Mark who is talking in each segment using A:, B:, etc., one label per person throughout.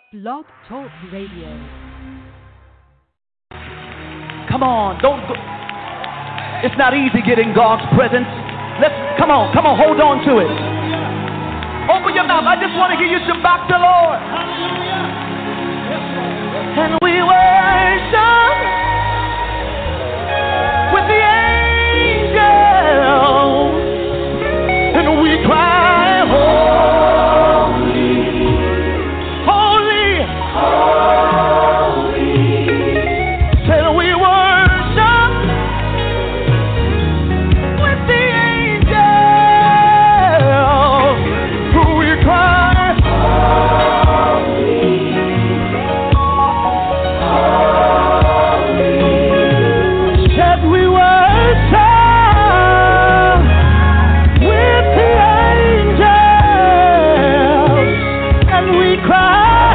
A: Blog Talk Radio.
B: Come on, don't go. It's not easy getting God's presence. Come on, hold on to it. Open your mouth. I just want to hear you to back the Lord. And we worship with the angels, and we cry, holy, holy, holy. Said we worship with the angels, we cry, holy, holy. Said we worship with the angels, and we cry,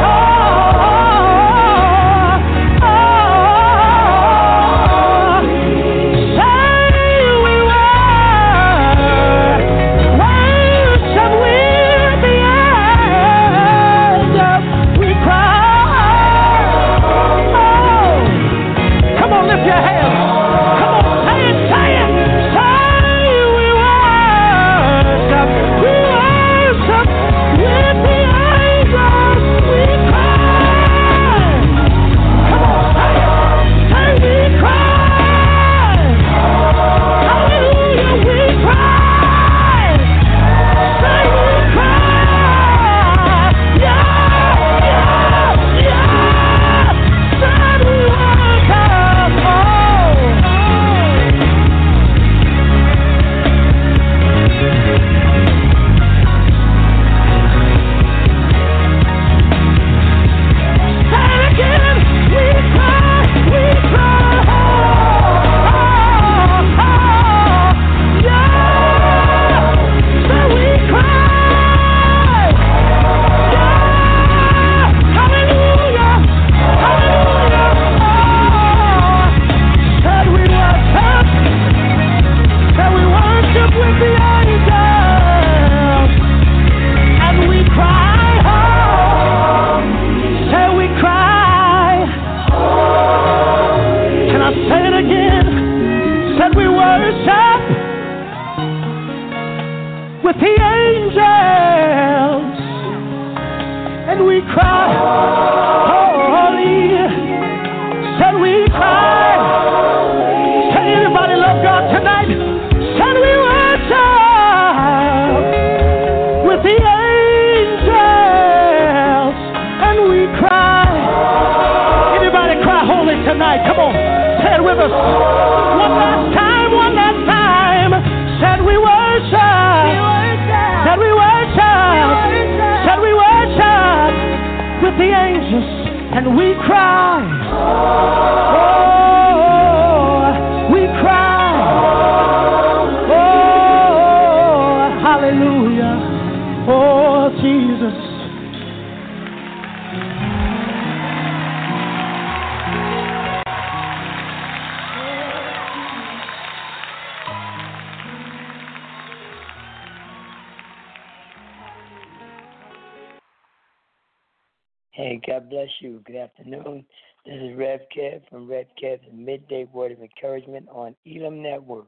C: Hey, God bless you. Good afternoon. This is Rev Kev from Rev Kev's Midday Word of Encouragement on Elam Network,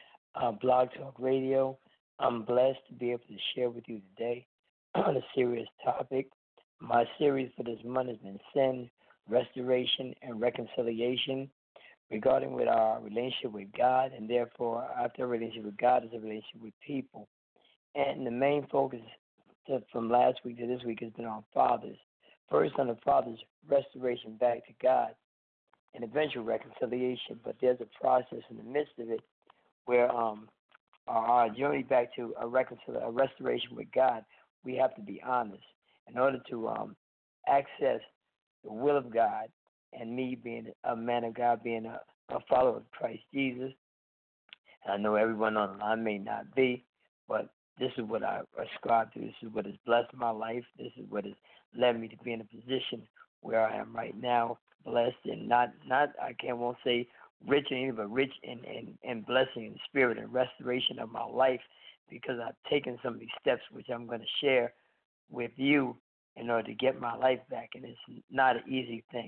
C: Blog Talk Radio. I'm blessed to be able to share with you today on a serious topic. My series for this month has been Sin, Restoration, and Reconciliation, regarding with our relationship with God, and therefore, after a relationship with God, is a relationship with people. And the main focus from last week to this week has been on fathers. First, on the father's restoration back to God and eventual reconciliation, but there's a process in the midst of it where our journey back to a restoration with God, we have to be honest. In order to access the will of God, and me being a man of God, being a follower of Christ Jesus, and I know everyone on the line may not be, but this is what I ascribe to. This is what has blessed my life. This is what has led me to be in a position where I am right now, blessed and not won't say rich in anything, but rich in blessing and spirit and restoration of my life, because I've taken some of these steps which I'm going to share with you in order to get my life back, and it's not an easy thing.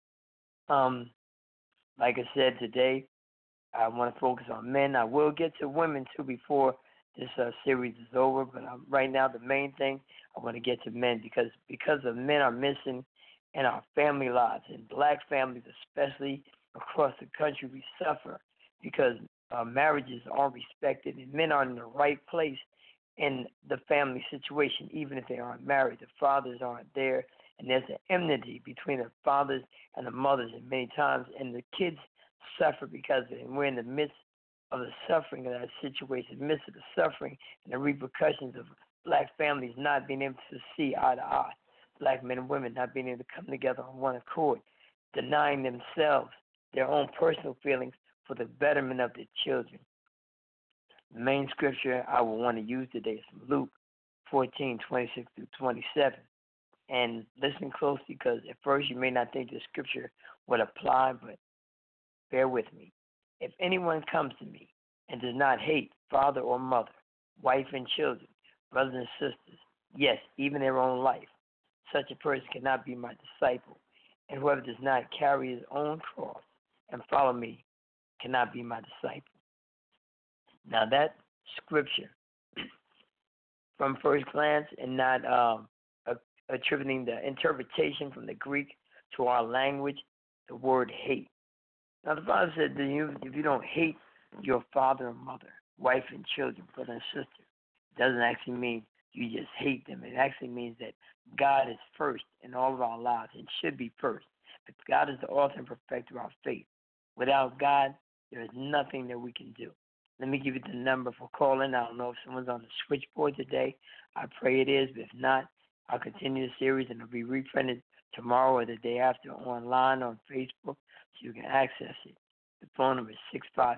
C: Like I said today, I want to focus on men. I will get to women too before this series is over, but right now the main thing I want to get to men because of men are missing in our family lives, and black families especially across the country. We suffer because marriages aren't respected and men aren't in the right place in the family situation, even if they aren't married. The fathers aren't there, and there's an enmity between the fathers and the mothers, and many times, and the kids suffer because of it. And we're in the midst of the suffering of that situation, the midst of the suffering and the repercussions of black families not being able to see eye to eye, black men and women not being able to come together on one accord, denying themselves their own personal feelings for the betterment of their children. The main scripture I will want to use today is from Luke 14:26 through 27. And listen closely, because at first you may not think the scripture would apply, but bear with me. If anyone comes to me and does not hate father or mother, wife and children, brothers and sisters, yes, even their own life, such a person cannot be my disciple. And whoever does not carry his own cross and follow me cannot be my disciple. Now that scripture, from first glance and not attributing the interpretation from the Greek to our language, the word hate. Now the Bible said that if you don't hate your father and mother, wife and children, brother and sister, it doesn't actually mean you just hate them. It actually means that God is first in all of our lives and should be first. But God is the author and perfecter of our faith. Without God, there is nothing that we can do. Let me give you the number for calling. I don't know if someone's on the switchboard today. I pray it is, but if not, I'll continue the series and it'll be reprinted tomorrow or the day after online on Facebook so you can access it. The phone number is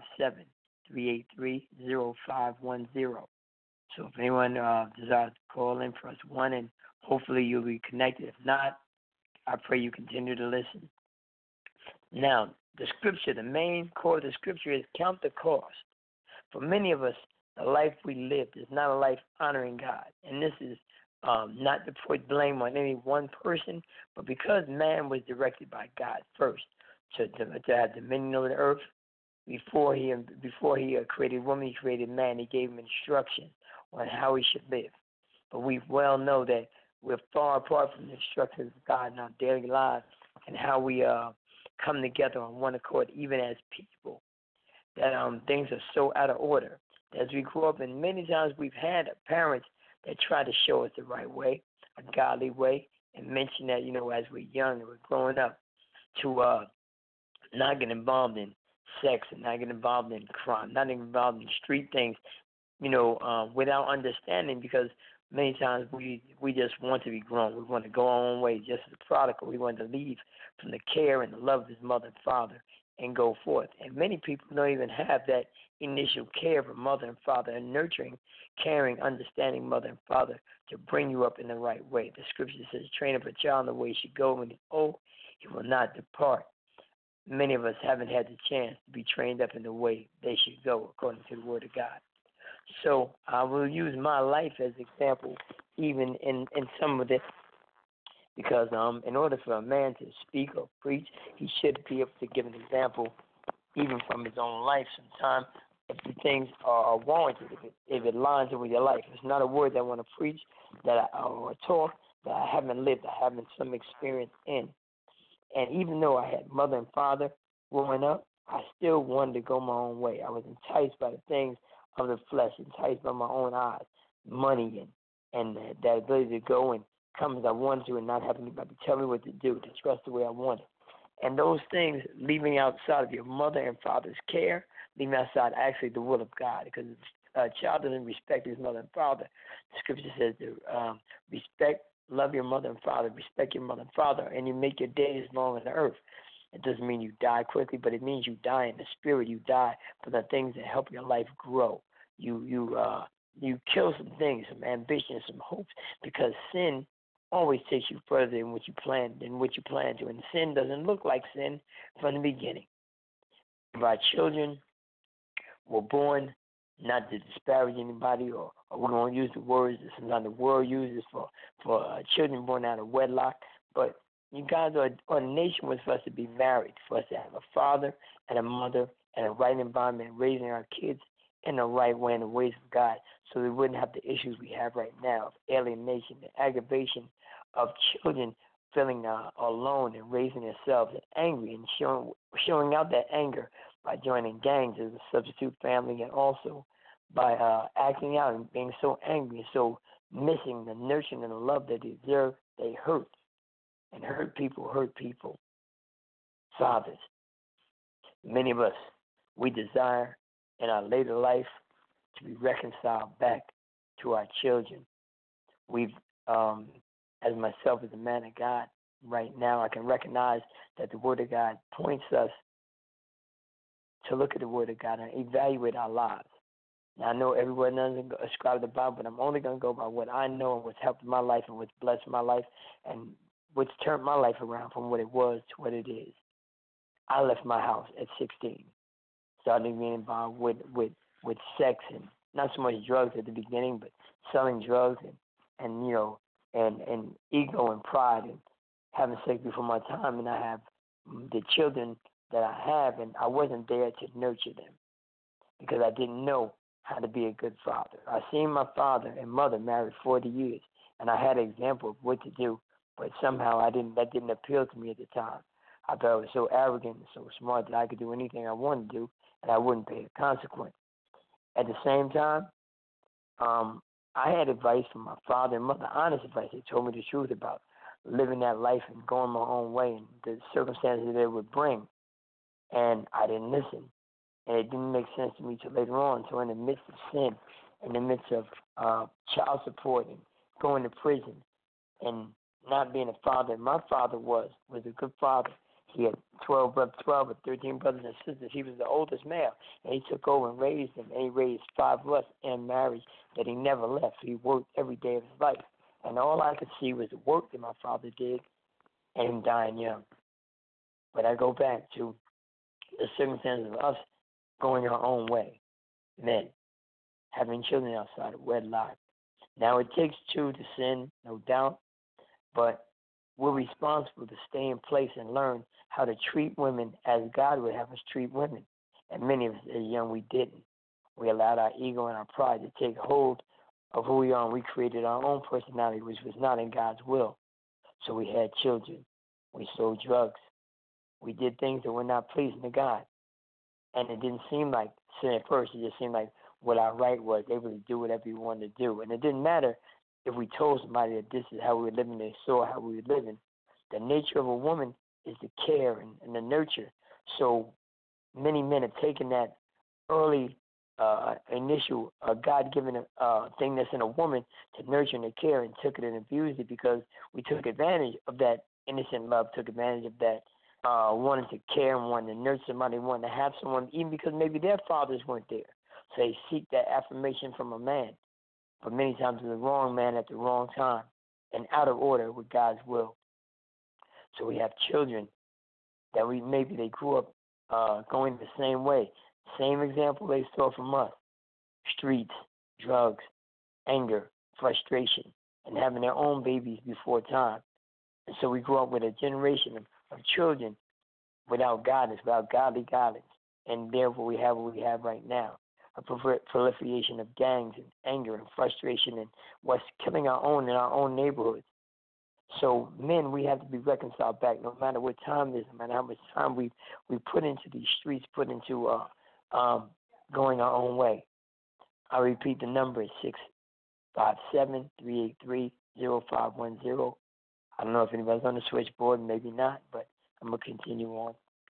C: 657-383-0510. So if anyone desires to call in, press 1 and hopefully you'll be connected. If not, I pray you continue to listen. Now, the scripture, the main core of the scripture is count the cost. For many of us, the life we lived is not a life honoring God. And this is not to put blame on any one person, but because man was directed by God first to have dominion over the earth, before he created woman, he created man. He gave him instructions on how he should live. But we well know that we're far apart from the instructions of God in our daily lives and how we come together on one accord, even as people. That things are so out of order. As we grow up, and many times we've had parents that try to show us the right way, a godly way, and mention that, as we're young and we're growing up, to not get involved in sex and not get involved in crime, not get involved in street things, without understanding, because many times we just want to be grown. We want to go our own way, just as a prodigal. We want to leave from the care and the love of his mother and father and go forth. And many people don't even have that initial care for mother and father and nurturing, caring, understanding mother and father to bring you up in the right way. The scripture says, train up a child in the way he should go. When he's old, he will not depart. Many of us haven't had the chance to be trained up in the way they should go according to the word of God. So I will use my life as example even in some of this, because in order for a man to speak or preach, he should be able to give an example even from his own life sometimes if the things are warranted, if it lines up with your life. It's not a word that I want to preach or talk that I haven't lived, I haven't some experience in. And even though I had mother and father growing up, I still wanted to go my own way. I was enticed by the things of the flesh, enticed by my own eyes, money, and that ability to go and come as I wanted to and not have anybody tell me what to do, to trust the way I wanted. And those things, leaving outside of your mother and father's care, leaving outside actually the will of God, because if a child doesn't respect his mother and father, the scripture says to love your mother and father, respect your mother and father, and you make your days long on the earth. It doesn't mean you die quickly, but it means you die in the spirit. You die for the things that help your life grow. You kill some things, some ambition, some hopes, because sin always takes you further than what you plan to. And sin doesn't look like sin from the beginning. If our children were born not to disparage anybody, or we're going to use the words that sometimes the world uses for children born out of wedlock. But you guys are the nation was for us to be married, for us to have a father and a mother and a right environment, raising our kids in the right way, in the ways of God, so we wouldn't have the issues we have right now of alienation, the aggravation of children feeling alone and raising themselves and angry and showing out that anger by joining gangs as a substitute family, and also by acting out and being so angry and so missing the nurturing and the love they deserve. They hurt. And hurt people. Fathers, many of us, we desire in our later life to be reconciled back to our children. We've, as myself as a man of God, right now I can recognize that the Word of God points us to look at the Word of God and evaluate our lives. Now, I know everyone doesn't ascribe to the Bible, but I'm only going to go by what I know and what's helped my life and what's blessed my life and what's turned my life around from what it was to what it is. I left my house at 16, starting being involved with sex, and not so much drugs at the beginning, but selling drugs and ego and pride and having sex before my time. And I have the children that I have, and I wasn't there to nurture them because I didn't know how to be a good father. I seen my father and mother married 40 years, and I had an example of what to do, but somehow that didn't appeal to me at the time. I thought I was so arrogant and so smart that I could do anything I wanted to do, and I wouldn't pay a consequence. At the same time, I had advice from my father and mother, honest advice. They told me the truth about living that life and going my own way and the circumstances that it would bring. And I didn't listen. And it didn't make sense to me till later on. So in the midst of sin, in the midst of child support and going to prison and not being a father, my father was a good father. He had 12 or 13 brothers and sisters. He was the oldest male, and he took over and raised them, and he raised 5 of us in marriage that he never left. He worked every day of his life, and all I could see was the work that my father did and him dying young. But I go back to the circumstances of us going our own way, men, having children outside of wedlock. Now, it takes 2 to sin, no doubt, but we're responsible to stay in place and learn how to treat women as God would have us treat women. And many of us as young, we didn't. We allowed our ego and our pride to take hold of who we are, and we created our own personality, which was not in God's will. So we had children. We sold drugs. We did things that were not pleasing to God. And it didn't seem like sin at first. It just seemed like what our right was, able to do whatever we wanted to do. And it didn't matter if we told somebody that this is how we were living, they saw how we were living. The nature of a woman is the care and the nurture. So many men have taken that early initial God-given thing that's in a woman to nurture and to care and took it and abused it because we took advantage of that innocent love, took advantage of that wanting to care and wanting to nurture somebody, wanting to have someone, even because maybe their fathers weren't there. So they seek that affirmation from a man. But many times it's the wrong man at the wrong time and out of order with God's will. So we have children that maybe they grew up going the same way, same example they saw from us: streets, drugs, anger, frustration, and having their own babies before time. And so we grew up with a generation of children without guidance, without godly guidance, and therefore we have what we have right now. A proliferation of gangs and anger and frustration and what's killing our own in our own neighborhoods. So men, we have to be reconciled back no matter what time it is, no matter how much time we put into these streets, put into going our own way. I repeat, the number is 657-383-0510. I don't know if anybody's on the switchboard, maybe not, but I'm going to continue on.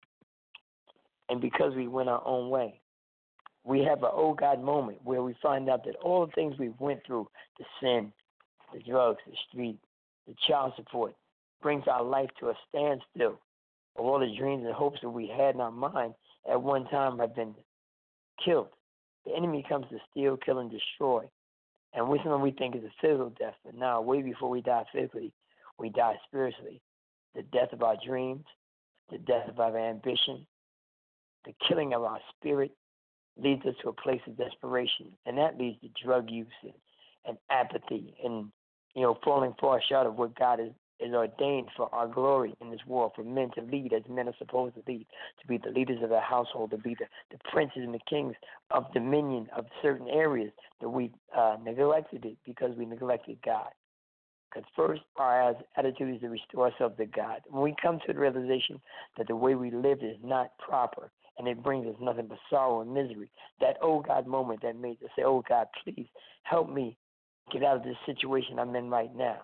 C: And because we went our own way, we have an oh God moment where we find out that all the things we went through, the sin, the drugs, the street, the child support, brings our life to a standstill. All the dreams and hopes that we had in our mind at one time have been killed. The enemy comes to steal, kill, and destroy. And which one we think is a physical death, but now, way before we die physically, we die spiritually. The death of our dreams, the death of our ambition, the killing of our spirit, leads us to a place of desperation, and that leads to drug use and apathy and, falling far short of what God is ordained for our glory in this world, for men to lead as men are supposed to lead, to be the leaders of their household, to be the princes and the kings of dominion of certain areas, that we neglected it because we neglected God. Because first, our attitude is to restore ourselves to God. When we come to the realization that the way we live is not proper, and it brings us nothing but sorrow and misery, that oh God moment that made us say, oh God, please help me get out of this situation I'm in right now.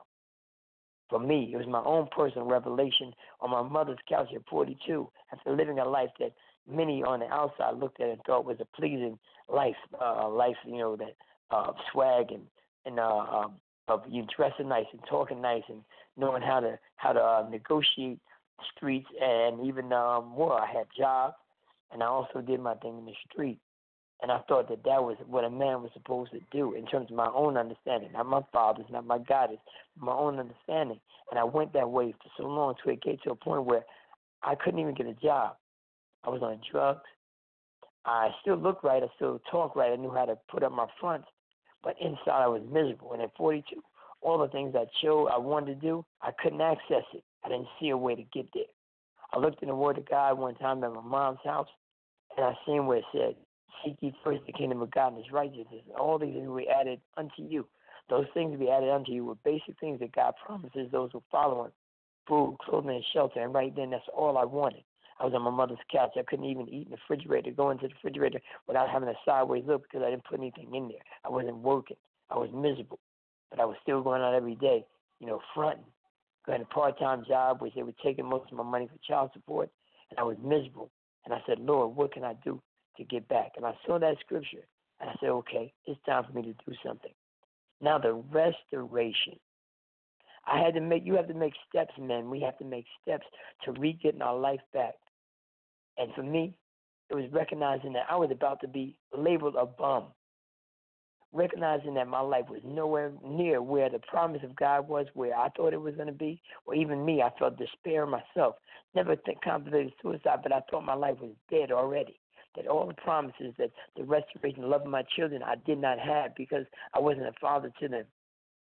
C: For me, it was my own personal revelation on my mother's couch at 42, after living a life that many on the outside looked at and thought was a pleasing life, that swag and of you dressing nice and talking nice and knowing how to negotiate streets and even more. I had jobs and I also did my thing in the street. And I thought that was what a man was supposed to do in terms of my own understanding, not my father's, not my God's, my own understanding. And I went that way for so long until it came to a point where I couldn't even get a job. I was on drugs. I still looked right. I still talked right. I knew how to put up my front. But inside I was miserable. And at 42, all the things I wanted to do, I couldn't access it. I didn't see a way to get there. I looked in the Word of God one time at my mom's house, and I seen where it said, seek ye first the kingdom of God and his righteousness, and all these things will be added unto you. Those things will be added unto you were basic things that God promises those who follow him: food, clothing, and shelter. And right then, that's all I wanted. I was on my mother's couch. I couldn't even eat in the refrigerator, go into the refrigerator without having a sideways look because I didn't put anything in there. I wasn't working. I was miserable. But I was still going out every day, fronting. Got a part-time job, which they were taking most of my money for child support, and I was miserable. And I said, Lord, what can I do to get back? And I saw that scripture, and I said, okay, it's time for me to do something. Now the restoration. You have to make steps, men. We have to make steps to re-getting our life back. And for me, it was recognizing that I was about to be labeled a bum. Recognizing that my life was nowhere near where the promise of God was, where I thought it was going to be, or even me, I felt despair in myself. Never contemplated suicide, but I thought my life was dead already. That all the promises, that the restoration, love of my children, I did not have because I wasn't a father to them.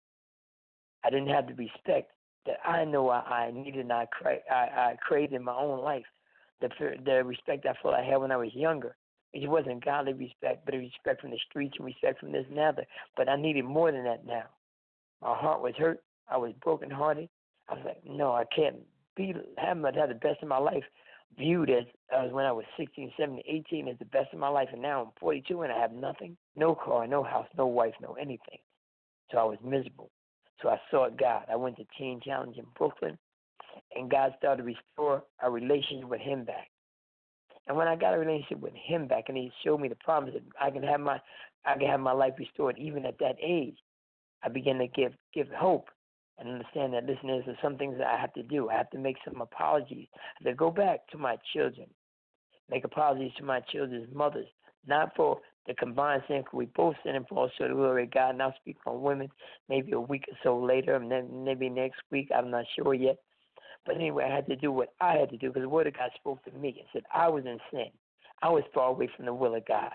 C: I didn't have the respect that I know I needed and I craved in my own life. The respect I felt I had when I was younger. It wasn't godly respect, but a respect from the streets and respect from this and that. But I needed more than that now. My heart was hurt. I was brokenhearted. I was like, no, I can't have the best of my life viewed as when I was 16, 17, 18 as the best of my life. And now I'm 42 and I have nothing, no car, no house, no wife, no anything. So I was miserable. So I sought God. I went to Teen Challenge in Brooklyn, and God started to restore a relationship with him back. And when I got a relationship with him back, and he showed me the promise that I can have my life restored even at that age, I began to give hope and understand that, listen, there's some things that I have to do. I have to make some apologies. I have to go back to my children, make apologies to my children's mothers, not for the combined sin, because we both sin and fall short of the glory of God. And I'll speak on women maybe a week or so later, and then maybe next week. I'm not sure yet. But anyway, I had to do what I had to do because the Word of God spoke to me and said I was in sin. I was far away from the will of God.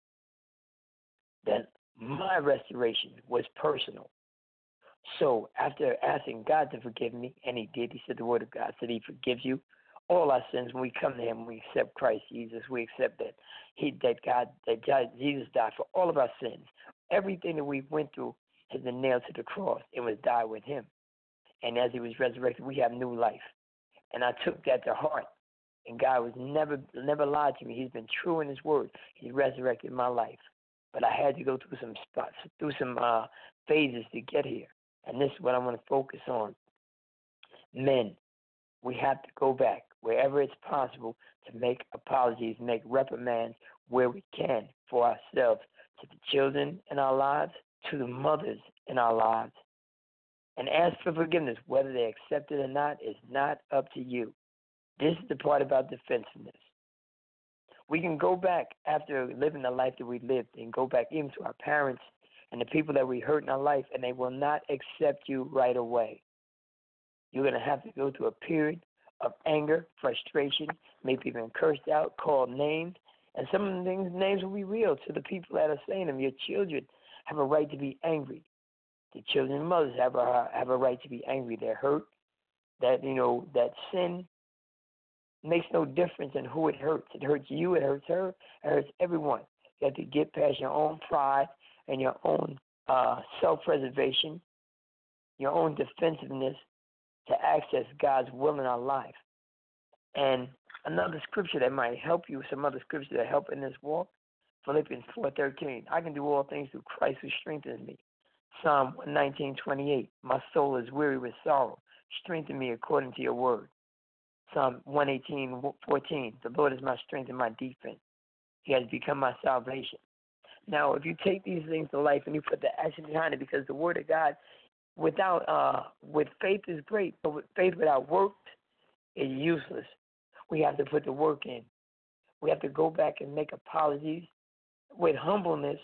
C: That my restoration was personal. So after asking God to forgive me, and he did, he said the Word of God said he forgives you all our sins when we come to him, we accept Christ Jesus. We accept that Jesus died for all of our sins. Everything that we went through has been nailed to the cross and was died with him. And as he was resurrected, we have new life. And I took that to heart. And God was never lied to me. He's been true in his word. He resurrected my life. But I had to go through some spots, through some phases to get here. And this is what I want to focus on. Men, we have to go back wherever it's possible to make apologies, make reprimands where we can for ourselves, to the children in our lives, to the mothers in our lives. And ask for forgiveness. Whether they accept it or not is not up to you. This is the part about defensiveness. We can go back after living the life that we lived and go back even to our parents and the people that we hurt in our life, and they will not accept you right away. You're going to have to go through a period of anger, frustration, maybe even cursed out, called names, And some of the names will be real to the people that are saying them. Your children have a right to be angry. The children's mothers have a right to be angry. They're hurt. That sin makes no difference in who it hurts. It hurts you. It hurts her. It hurts everyone. You have to get past your own pride and your own self-preservation, your own defensiveness to access God's will in our life. And another scripture that might help you, some other scripture that help in this walk, Philippians 4:13. I can do all things through Christ who strengthens me. Psalm 119:28. My soul is weary with sorrow. Strengthen me according to your word. Psalm 118:14. The Lord is my strength and my defense. He has become my salvation. Now, if you take these things to life and you put the action behind it, because the word of God, with faith is great, but with faith without works is useless. We have to put the work in. We have to go back and make apologies with humbleness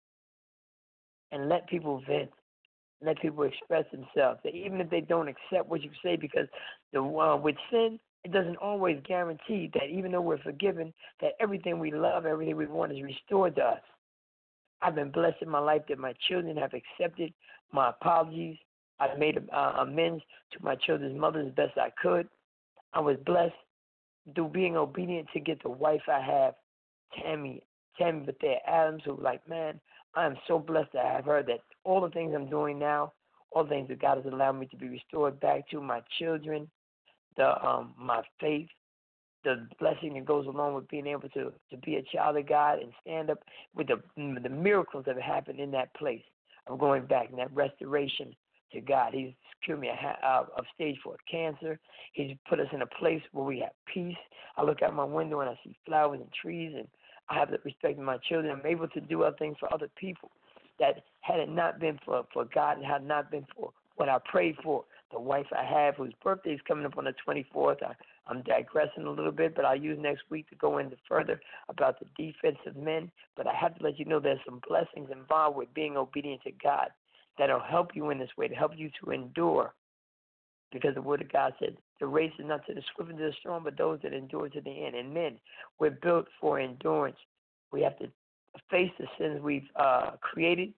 C: and let people vent, let people express themselves. Even if they don't accept what you say, because with sin, it doesn't always guarantee that even though we're forgiven, that everything we love, everything we want is restored to us. I've been blessed in my life that my children have accepted my apologies. I've made amends to my children's mother as best I could. I was blessed through being obedient to get the wife I have, Tammy Bethea Adams, who man, I am so blessed to have her, that all the things I'm doing now, all the things that God has allowed me to be restored back to my children, my faith, the blessing that goes along with being able to be a child of God and stand up with the miracles that have happened in that place of going back and that restoration to God. He's cured me of stage 4 cancer. He's put us in a place where we have peace. I look out my window and I see flowers and trees, and I have the respect of my children. I'm able to do other things for other people that had it not been for God and had not been for what I prayed for. The wife I have, whose birthday is coming up on the 24th. I'm digressing a little bit, but I'll use next week to go into further about the defense of men. But I have to let you know there's some blessings involved with being obedient to God that'll help you in this way, to help you to endure. Because the Word of God said, the race is not to the swift and to the strong, but those that endure to the end. And men, we're built for endurance. We have to face the sins we've created,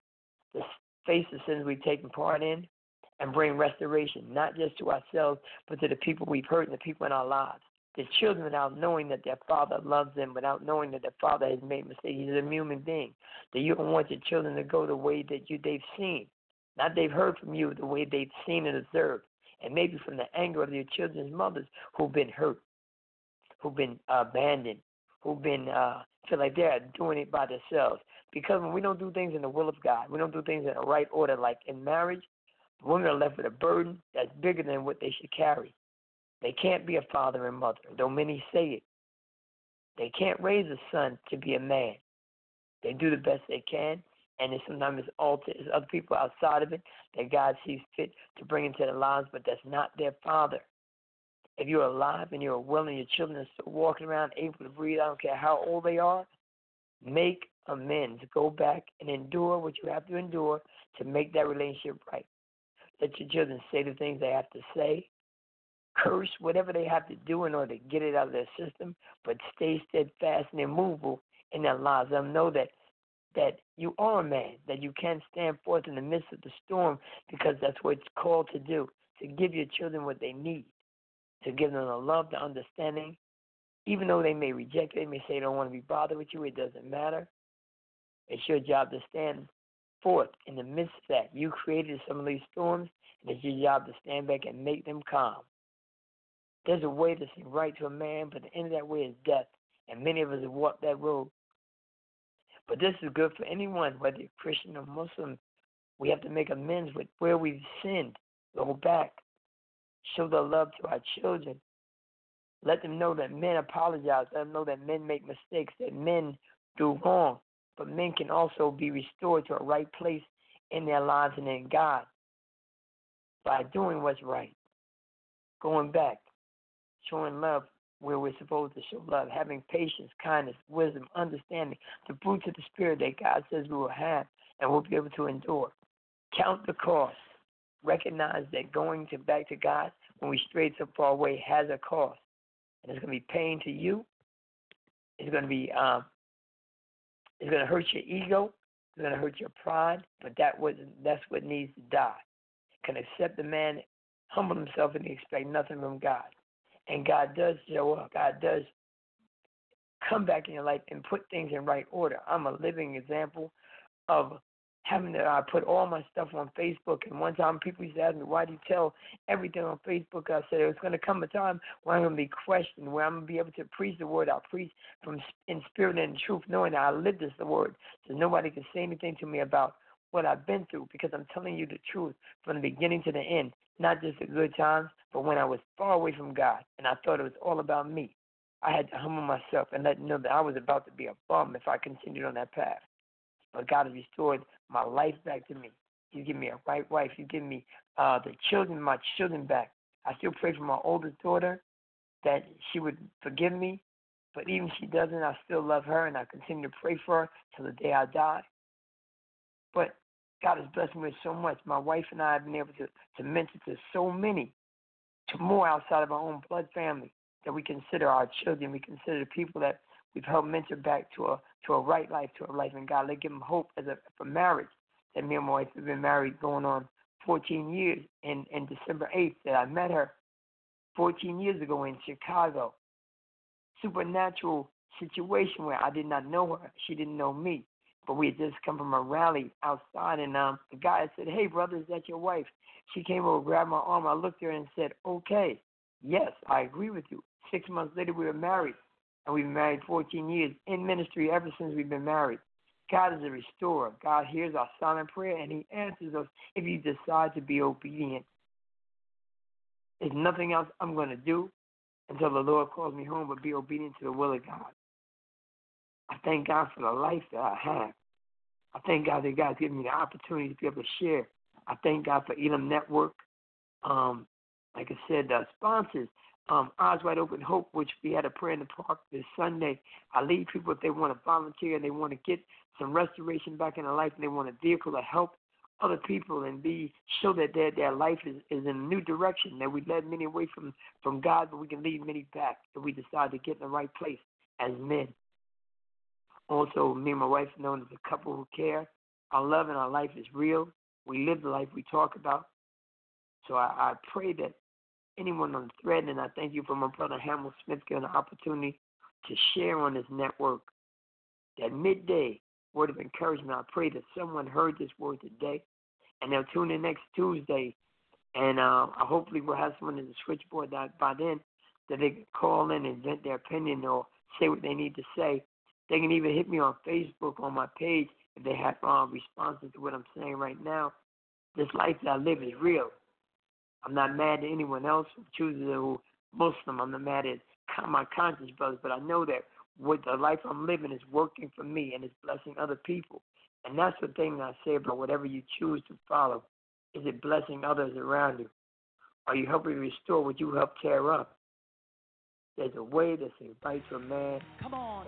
C: face the sins we've taken part in, and bring restoration, not just to ourselves, but to the people we've hurt and the people in our lives. The children, without knowing that their father loves them, without knowing that their father has made mistakes, he's a human being. That you don't want your children to go the way that they've seen. Not they've heard from you, the way they've seen and observed. And maybe from the anger of your children's mothers who've been hurt, who've been abandoned, who've been feel like they're doing it by themselves. Because when we don't do things in the will of God, we don't do things in the right order, like in marriage, women are left with a burden that's bigger than what they should carry. They can't be a father and mother, though many say it. They can't raise a son to be a man. They do the best they can, and sometimes it's other people outside of it that God sees fit to bring into their lives, but that's not their father. If you're alive and you're well and your children are still walking around able to breathe, I don't care how old they are, make amends. Go back and endure what you have to endure to make that relationship right. Let your children say the things they have to say, curse, whatever they have to do in order to get it out of their system, but stay steadfast and immovable in their lives. Let them know that you are a man, that you can stand forth in the midst of the storm, because that's what it's called to do, to give your children what they need, to give them the love, the understanding. Even though they may reject it, they may say they don't want to be bothered with you, it doesn't matter. It's your job to stand forth in the midst of that. You created some of these storms, and it's your job to stand back and make them calm. There's a way to seem right to a man, but the end of that way is death, and many of us have walked that road. But this is good for anyone, whether you're Christian or Muslim. We have to make amends with where we've sinned. Go back. Show the love to our children. Let them know that men apologize. Let them know that men make mistakes, that men do wrong. But men can also be restored to a right place in their lives and in God by doing what's right. Going back. Showing love where we're supposed to show love. Having patience, kindness, wisdom, understanding. The fruits of the Spirit that God says we will have and we'll be able to endure. Count the cost. Recognize that going back to God when we strayed so far away has a cost. And it's going to be pain to you. It's going to be It's going to hurt your ego. It's going to hurt your pride. But that's what needs to die. Can accept the man, humble himself, and expect nothing from God. And God does show up. God does come back in your life and put things in right order. I'm a living example of having to put all my stuff on Facebook. And one time people used to ask me, why do you tell everything on Facebook? I said, it's going to come a time where I'm going to be questioned, where I'm going to be able to preach the word. I'll preach in spirit and in truth, knowing that I live this the word. So nobody can say anything to me about what I've been through, because I'm telling you the truth from the beginning to the end, not just the good times, but when I was far away from God and I thought it was all about me. I had to humble myself and let them know that I was about to be a bum if I continued on that path. But God has restored my life back to me. You give me a right wife. You give me my children back. I still pray for my oldest daughter that she would forgive me. But even if she doesn't, I still love her, and I continue to pray for her till the day I die. But God has blessed me with so much. My wife and I have been able to mentor to so many, to more outside of our own blood family, that we consider our children. We consider the people that we've helped mentor back to a right life, to a life in God. Let give them hope for marriage. That me and my wife have been married going on 14 years. In December 8th that I met her 14 years ago in Chicago. Supernatural situation where I did not know her. She didn't know me. But we had just come from a rally outside, and the guy said, hey, brother, is that your wife? She came over, grabbed my arm. I looked at her and said, okay, yes, I agree with you. 6 months later, we were married, and we've been married 14 years in ministry ever since we've been married. God is a restorer. God hears our silent prayer, and he answers us if you decide to be obedient. There's nothing else I'm going to do until the Lord calls me home, but be obedient to the will of God. I thank God for the life that I have. I thank God that God's given me the opportunity to be able to share. I thank God for Elam Network. Like I said, the sponsors, Eyes Wide Open Hope, which we had a prayer in the park this Sunday. I lead people if they want to volunteer and they want to get some restoration back in their life and they want a vehicle to help other people and show that their life is in a new direction, that we led many away from God, but we can lead many back if we decide to get in the right place as men. Also, me and my wife are known as a couple who care. Our love and our life is real. We live the life we talk about. So I pray that anyone on the thread, and I thank you for my brother Hamill Smith getting the opportunity to share on this network, that midday word of encouragement. I pray that someone heard this word today, and they'll tune in next Tuesday, and hopefully we'll have someone in the switchboard that by then that they can call in and vent their opinion or say what they need to say. They can even hit me on Facebook on my page if they have responses to what I'm saying right now. This life that I live is real. I'm not mad at anyone else who chooses to Muslim. I'm not mad at my conscious brothers, but I know that what the life I'm living is working for me and it's blessing other people. And that's the thing I say about whatever you choose to follow. Is it blessing others around you? Are you helping restore what you helped tear up? There's a way that's right to a man.
B: Come on,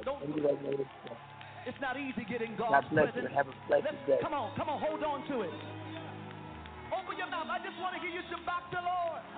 C: It's
B: not easy getting God's
C: God bless
B: presence.
C: you and have a blessed day.
B: Come on, hold on to it. Open your mouth. I just want to hear you shabak the Lord.